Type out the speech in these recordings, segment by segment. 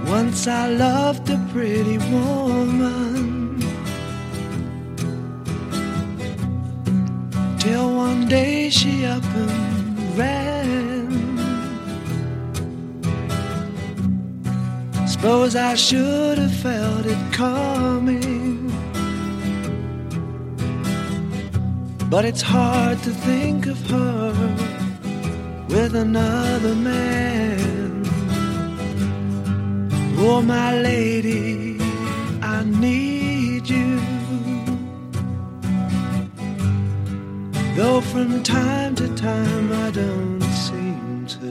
Once I loved a pretty woman, till one day she up and ran. Suppose I should have felt it coming, but it's hard to think of her with another man. Oh, my lady, I need you, though from time to time I don't seem to.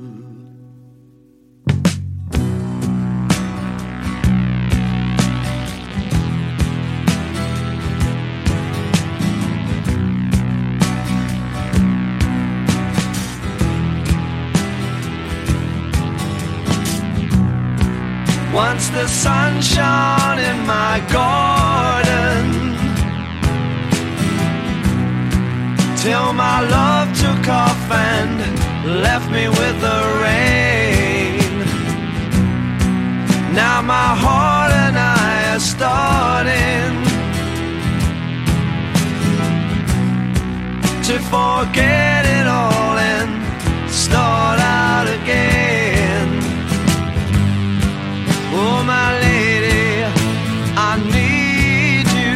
Once the sun shone in my garden, till my love took off and left me with the rain. Now my heart and I are starting to forget it all and start out again. Oh, my lady, I need you,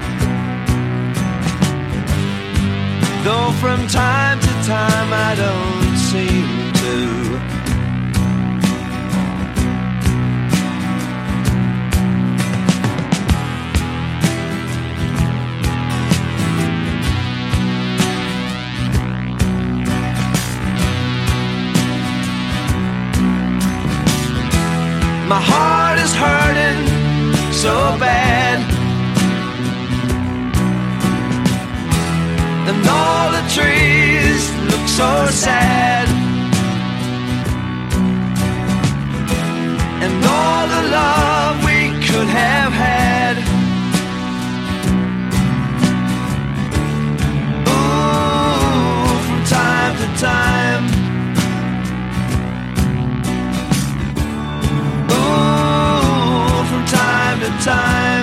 though from time to time I don't seem to. My heart is hurting so bad, and all the trees look so sad, and all the love we could have had. Ooh, from time to time, time to time.